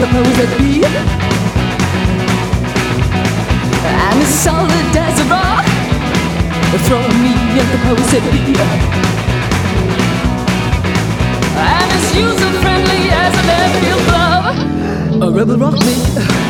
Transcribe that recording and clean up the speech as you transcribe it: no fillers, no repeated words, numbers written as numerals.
the powers that be. I'm as solid as a rock. Throw me at the powers that be. I'm as user-friendly as an airfield glove. A rebel rock me.